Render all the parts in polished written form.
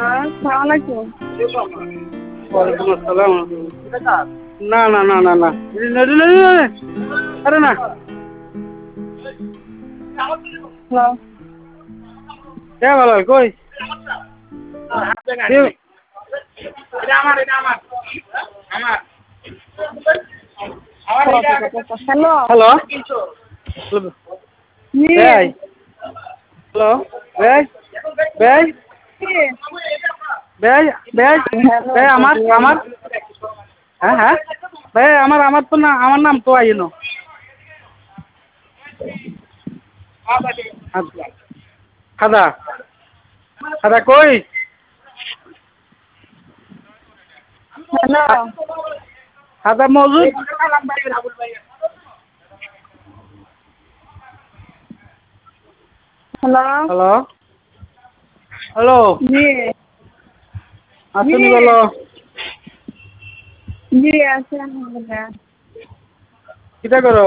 আসসালামু আলাইকুম। ওয়ালাইকুম আসসালাম। না না না না না আরে না হ্যালো। কে ভালো কই হ্যালো। হ্যালো জি। ভাই হ্যালো ভাই ভাই ভাই ভাই হ্যালো। ভাই আমার আমার হ্যাঁ হ্যাঁ ভাই আমার তো না আমার নাম তো আইনো খাদা খাদা কই হ্যালো। খাদা মজুদ হ্যালো। হ্যালো হ্যালো জি। জি। আসুনি বলো জি আছে আলহামদুলিল্লাহ। কিটা করো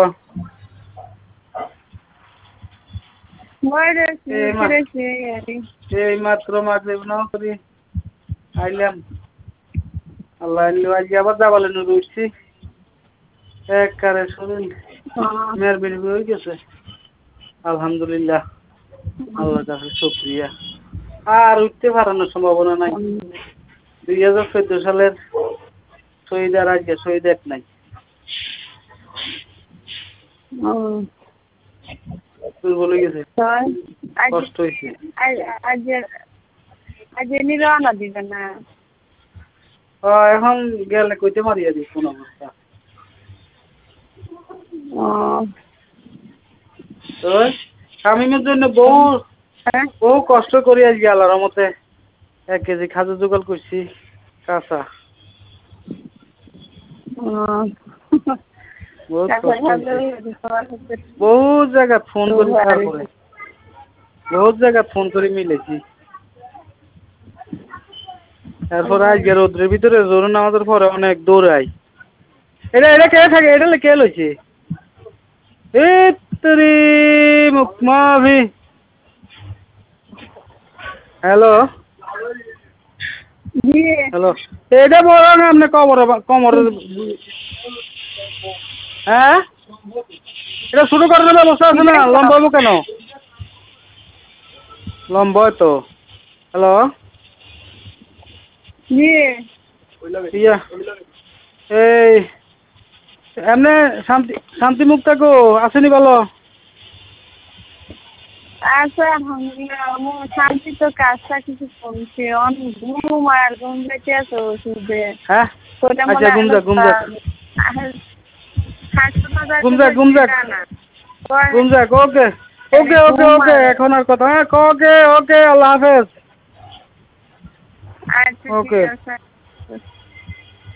এই মাত্র মাগরিব নাও করি আইলাম আল্লাহ আজ আবার যাবালে নুরু উঠছি এক কারে শরীর মেহরবানি হয়ে গেছে আলহামদুলিল্লাহ আল্লাহ কাছে শুকরিয়া আর উঠতে পারানোর সম্ভাবনা নাই 2014 সালের শহীদ আর আজকে শহীদ এক নাই দুর্বল হয়ে গেছে কষ্ট হয়েছে আজ এমনি রওনা দিবে না? এখন গেলে কইতে মারিয়া দিই কোন অবস্থা তো স্বামীমের জন্য বহু কষ্ট করি আজকে আল্লাহর রহমতে 1 কেজি খাজু জোগাড় করছি কাঁচা বহুত কষ্ট বহুত জায়গা ফোন করি তারপরে বহুত জায়গা ফোন করে মিলেছি তারপরে আজকে রোদ্রের ভিতরে জোরে নামাজের পরে অনেক দৌড়াই এটা কে থাকে এটা কে লইছে তেরি মুকমাভি হ্যালো হ্যালো এটা বড় না আপনি কমরের হ্যাঁ এটা শুরু করার ব্যবস্থা আছে না লম্বা হবো কেন লম্বা তো হ্যালো ইয়া এই এমনি শান্তি মুক্তা গো আসেনি বলো আচ্ছা আলহামদুলিল্লাহ শান্তি তো কাজটা কিছু কমছে অনেক ঘুম আর ঘুম পেতে আছে ওষুধে হ্যাঁ আচ্ছা ঘুমজা ওকে ওকে ওকে ওকে এখন আর কথা হ্যাঁ ওকে ওকে আল্লাহ হাফেজ আচ্ছা ঠিক ওকে আছে।